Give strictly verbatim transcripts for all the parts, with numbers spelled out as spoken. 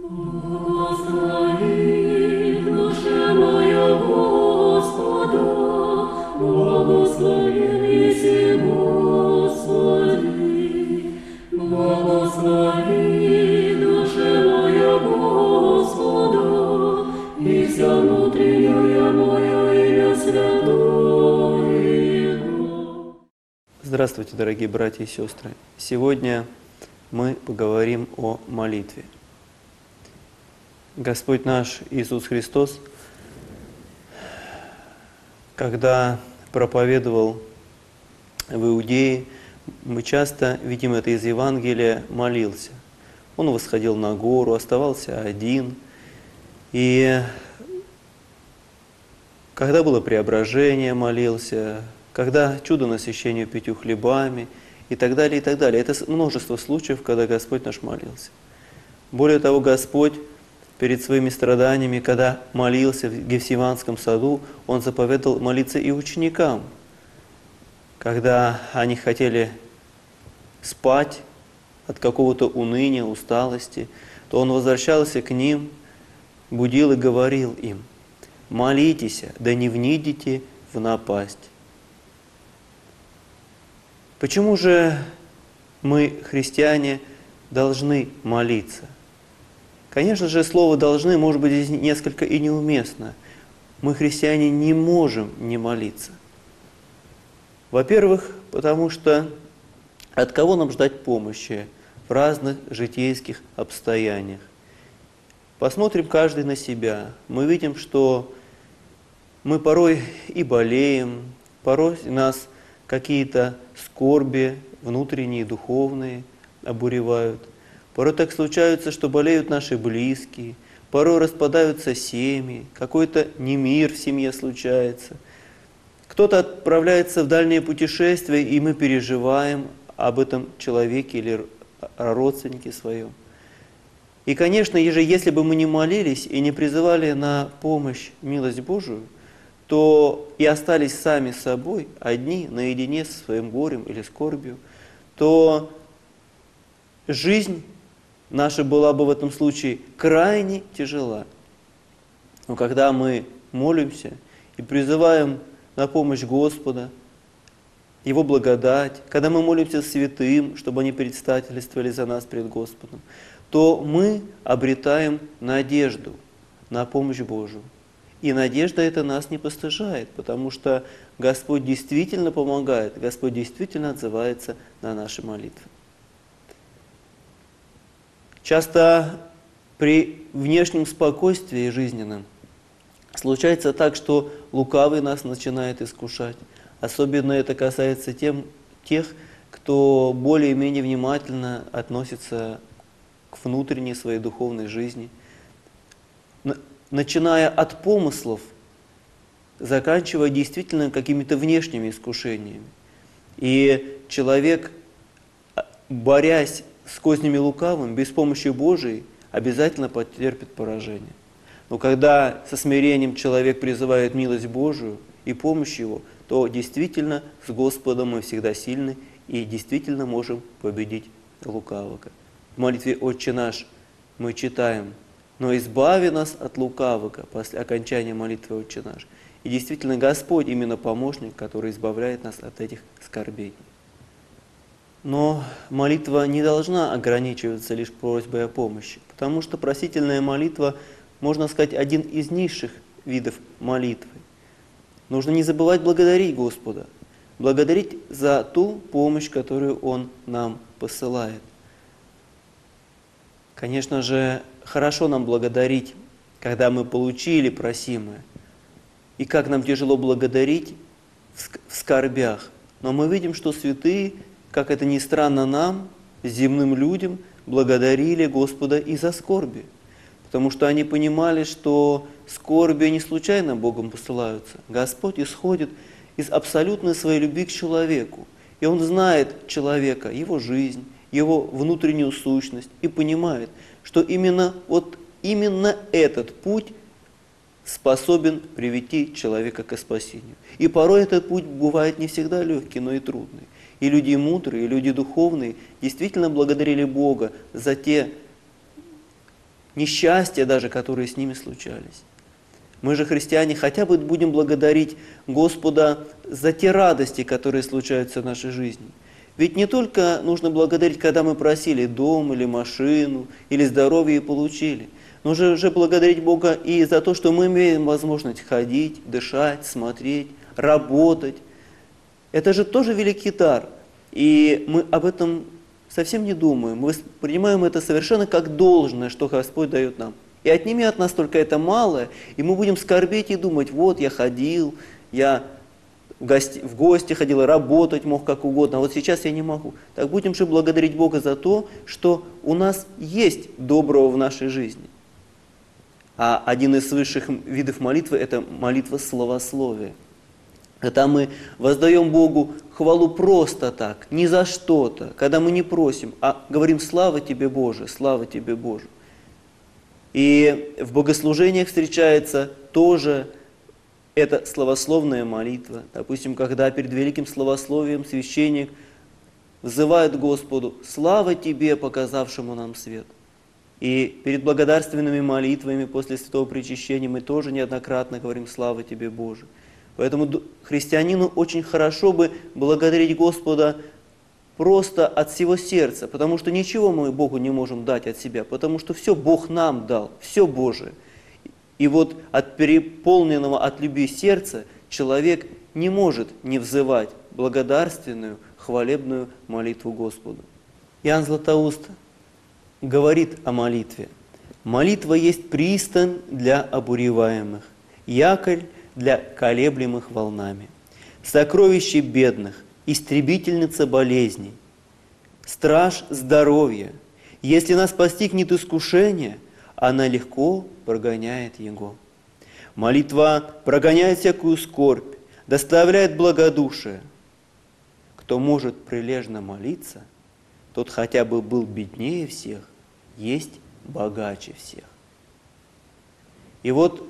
Благослови, душа моя, Господа, благословен еси Господи. Благослови, душа моя, Господа, и вся внутренняя моя имя святое Его. Здравствуйте, дорогие братья и сестры! Сегодня мы поговорим о молитве. Господь наш Иисус Христос, когда проповедовал в Иудее, мы часто видим это из Евангелия, молился. Он восходил на гору, оставался один. И когда было преображение, молился, когда чудо насыщения пятью хлебами и так далее, и так далее. Это множество случаев, когда Господь наш молился. Более того, Господь перед своими страданиями, когда молился в Гефсиманском саду, Он заповедал молиться и ученикам. Когда они хотели спать от какого-то уныния, усталости, то Он возвращался к ним, будил и говорил им: «Молитесь, да не внидите в напасть». Почему же мы, христиане, должны молиться? Конечно же, слово «должны» может быть здесь несколько и неуместно. Мы, христиане, не можем не молиться. Во-первых, потому что от кого нам ждать помощи в разных житейских обстояниях? Посмотрим каждый на себя. Мы видим, что мы порой и болеем, порой нас какие-то скорби внутренние, духовные обуревают. Порой так случается, что болеют наши близкие, порой распадаются семьи, какой-то немир в семье случается. Кто-то отправляется в дальние путешествия, и мы переживаем об этом человеке или родственнике своем. И, конечно, если бы мы не молились и не призывали на помощь милость Божию, то и остались сами собой, одни, наедине со своим горем или скорбью, то жизнь наша была бы в этом случае крайне тяжела. Но когда мы молимся и призываем на помощь Господа, Его благодать, когда мы молимся святым, чтобы они предстательствовали за нас пред Господом, то мы обретаем надежду на помощь Божию. И надежда эта нас не постыжает, потому что Господь действительно помогает, Господь действительно отзывается на наши молитвы. Часто при внешнем спокойствии жизненном случается так, что лукавый нас начинает искушать. Особенно это касается тем, тех, кто более-менее внимательно относится к внутренней своей духовной жизни, начиная от помыслов, заканчивая действительно какими-то внешними искушениями. И человек, борясь с кознями лукавым, без помощи Божией, обязательно потерпит поражение. Но когда со смирением человек призывает милость Божию и помощь Его, то действительно с Господом мы всегда сильны и действительно можем победить лукавого. В молитве «Отче наш» мы читаем: «Но избави нас от лукавого» после окончания молитвы «Отче наш». И действительно Господь именно помощник, который избавляет нас от этих скорбей. Но молитва не должна ограничиваться лишь просьбой о помощи, потому что просительная молитва, можно сказать, один из низших видов молитвы. Нужно не забывать благодарить Господа, благодарить за ту помощь, которую Он нам посылает. Конечно же, хорошо нам благодарить, когда мы получили просимое. И как нам тяжело благодарить в скорбях. Но мы видим, что святые, как это ни странно нам, земным людям, благодарили Господа и за скорби. Потому что они понимали, что скорби не случайно Богом посылаются. Господь исходит из абсолютной своей любви к человеку. И Он знает человека, его жизнь, его внутреннюю сущность и понимает, что именно, вот именно этот путь способен привести человека к спасению. И порой этот путь бывает не всегда легкий, но и трудный. И люди мудрые, и люди духовные действительно благодарили Бога за те несчастья даже, которые с ними случались. Мы же, христиане, хотя бы будем благодарить Господа за те радости, которые случаются в нашей жизни. Ведь не только нужно благодарить, когда мы просили дом или машину, или здоровье и получили. Нужно же благодарить Бога и за то, что мы имеем возможность ходить, дышать, смотреть, работать. Это же тоже великий дар. И мы об этом совсем не думаем. Мы принимаем это совершенно как должное, что Господь дает нам. И отними от нас только это малое, и мы будем скорбеть и думать: вот я ходил, я в гости, в гости ходил, работать мог как угодно, а вот сейчас я не могу. Так будем же благодарить Бога за то, что у нас есть доброго в нашей жизни. А один из высших видов молитвы – это молитва славословия. Когда мы воздаем Богу хвалу просто так, не за что-то, когда мы не просим, а говорим: слава Тебе, Боже, слава Тебе, Боже. И в богослужениях встречается тоже эта славословная молитва. Допустим, когда перед великим славословием священник взывает Господу: слава Тебе, показавшему нам свет. И перед благодарственными молитвами после святого причащения мы тоже неоднократно говорим: слава Тебе, Боже. Поэтому христианину очень хорошо бы благодарить Господа просто от всего сердца, потому что ничего мы Богу не можем дать от себя, потому что все Бог нам дал, все Божие. И вот от переполненного от любви сердца человек не может не взывать благодарственную, хвалебную молитву Господу. Иоанн Златоуст говорит о молитве. Молитва есть пристань для обуреваемых, якорь для колеблемых волнами, сокровище бедных, истребительница болезней, страж здоровья. Если нас постигнет искушение, она легко прогоняет его. Молитва прогоняет всякую скорбь, доставляет благодушие. Кто может прилежно молиться, тот хотя бы был беднее всех, есть богаче всех. И вот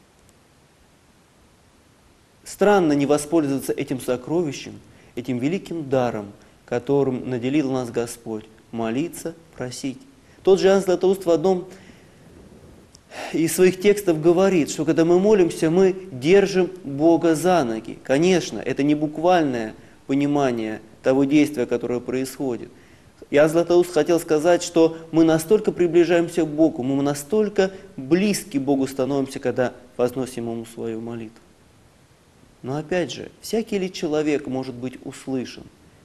странно не воспользоваться этим сокровищем, этим великим даром, которым наделил нас Господь, молиться, просить. Тот же Иоанн Златоуст в одном из своих текстов говорит, что когда мы молимся, мы держим Бога за ноги. Конечно, это не буквальное понимание того действия, которое происходит. Иоанн Златоуст хотел сказать, что мы настолько приближаемся к Богу, мы настолько близки к Богу становимся, когда возносим Ему свою молитву. Но опять же, всякий ли человек может быть услышан?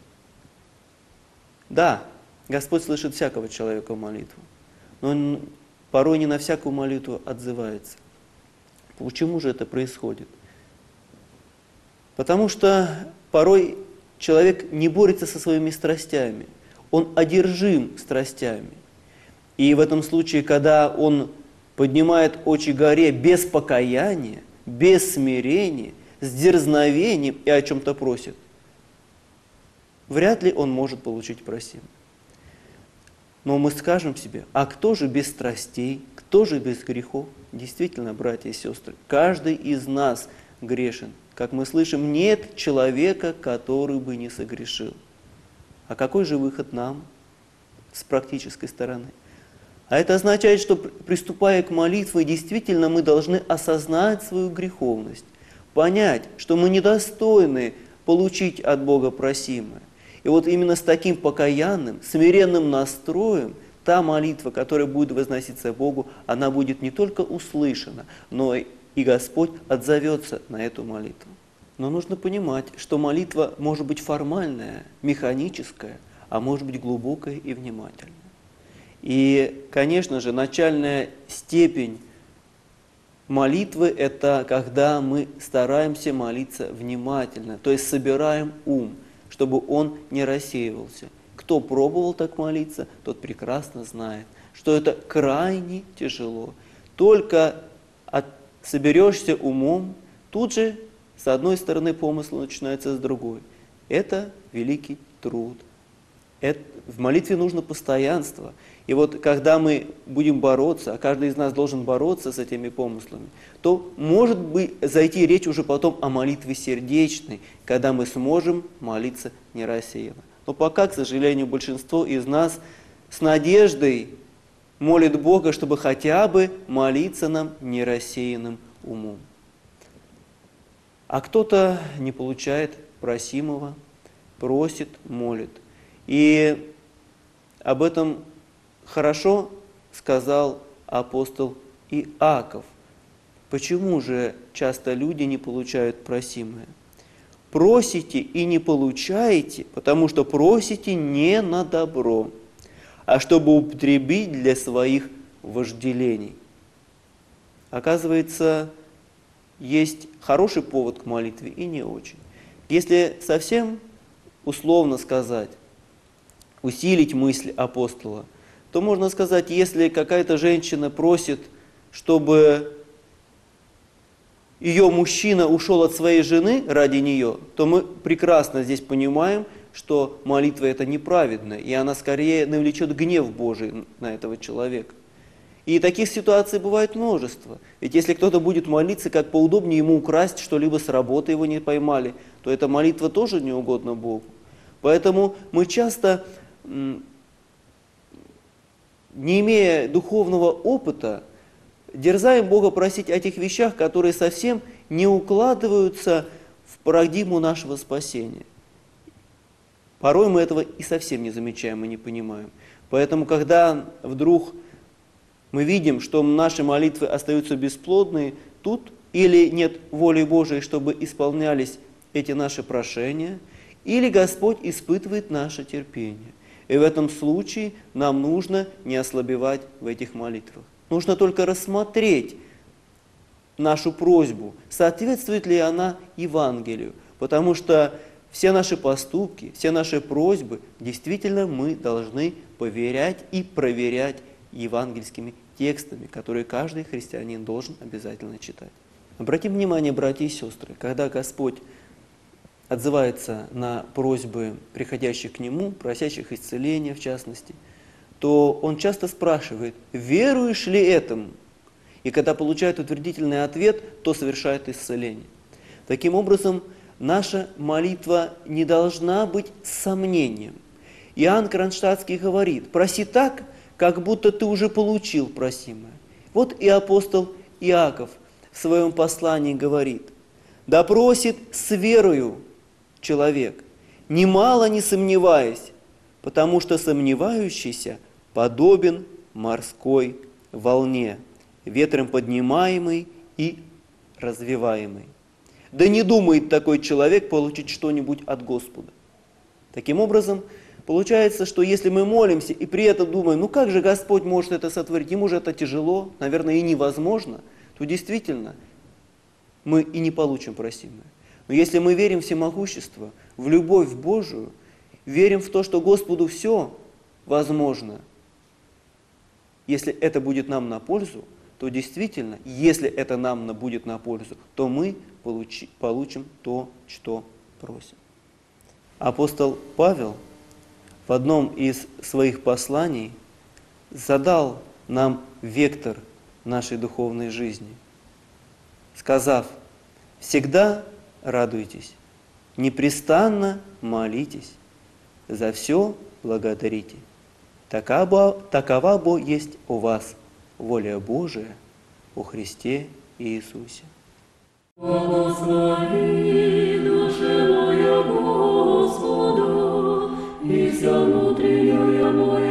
Да, Господь слышит всякого человека молитву, но Он порой не на всякую молитву отзывается. Почему же это происходит? Потому что порой человек не борется со своими страстями, он одержим страстями. И в этом случае, когда он поднимает очи горе без покаяния, без смирения, с дерзновением и о чем-то просит, вряд ли он может получить просимое. Но мы скажем себе: а кто же без страстей, кто же без грехов? Действительно, братья и сестры, каждый из нас грешен. Как мы слышим, нет человека, который бы не согрешил. А какой же выход нам с практической стороны? А это означает, что, приступая к молитве, действительно мы должны осознать свою греховность, понять, что мы недостойны получить от Бога просимое. И вот именно с таким покаянным, смиренным настроем та молитва, которая будет возноситься Богу, она будет не только услышана, но и Господь отзовется на эту молитву. Но нужно понимать, что молитва может быть формальная, механическая, а может быть глубокая и внимательная. И, конечно же, начальная степень молитвы – это когда мы стараемся молиться внимательно, то есть собираем ум, чтобы он не рассеивался. Кто пробовал так молиться, тот прекрасно знает, что это крайне тяжело. Только от... соберешься умом, тут же с одной стороны помысл начинается с другой. Это великий труд. Это... В молитве нужно постоянство. И вот когда мы будем бороться, а каждый из нас должен бороться с этими помыслами, то может быть зайти речь уже потом о молитве сердечной, когда мы сможем молиться не рассеянно. Но пока, к сожалению, большинство из нас с надеждой молит Бога, чтобы хотя бы молиться нам нерассеянным умом. А кто-то не получает просимого, просит, молит. И об этом хорошо сказал апостол Иаков. Почему же часто люди не получают просимое? Просите и не получаете, потому что просите не на добро, а чтобы употребить для своих вожделений. Оказывается, есть хороший повод к молитве и не очень. Если совсем условно сказать, усилить мысль апостола, то можно сказать, если какая-то женщина просит, чтобы ее мужчина ушел от своей жены ради нее, то мы прекрасно здесь понимаем, что молитва эта неправедная, и она скорее навлечет гнев Божий на этого человека. И таких ситуаций бывает множество. Ведь если кто-то будет молиться, как поудобнее ему украсть что-либо с работы, его не поймали, то эта молитва тоже не угодна Богу. Поэтому мы часто, не имея духовного опыта, дерзаем Бога просить о тех вещах, которые совсем не укладываются в парадигму нашего спасения. Порой мы этого и совсем не замечаем и не понимаем. Поэтому, когда вдруг мы видим, что наши молитвы остаются бесплодные, тут или нет воли Божией, чтобы исполнялись эти наши прошения, или Господь испытывает наше терпение. И в этом случае нам нужно не ослабевать в этих молитвах. Нужно только рассмотреть нашу просьбу, соответствует ли она Евангелию, потому что все наши поступки, все наши просьбы действительно мы должны поверять и проверять евангельскими текстами, которые каждый христианин должен обязательно читать. Обратим внимание, братья и сестры, когда Господь отзывается на просьбы приходящих к Нему, просящих исцеления в частности, то Он часто спрашивает, веруешь ли этому? И когда получает утвердительный ответ, то совершает исцеление. Таким образом, наша молитва не должна быть сомнением. Иоанн Кронштадтский говорит, проси так, как будто ты уже получил просимое. Вот и апостол Иаков в своем послании говорит, да просит с верою человек, немало не сомневаясь, потому что сомневающийся подобен морской волне, ветром поднимаемый и развиваемый. Да не думает такой человек получить что-нибудь от Господа. Таким образом, получается, что если мы молимся и при этом думаем, ну как же Господь может это сотворить, ему же это тяжело, наверное, и невозможно, то действительно мы и не получим просимое. Но если мы верим в всемогущество, в любовь Божию, верим в то, что Господу все возможно, если это будет нам на пользу, то действительно, если это нам будет на пользу, то мы получи, получим то, что просим. Апостол Павел в одном из своих посланий задал нам вектор нашей духовной жизни, сказав, всегда радуйтесь, непрестанно молитесь, за все благодарите. Такова, такова бо есть у вас воля Божия о Христе Иисусе. Благослови, душа моя, Господа, и вся внутренняя моя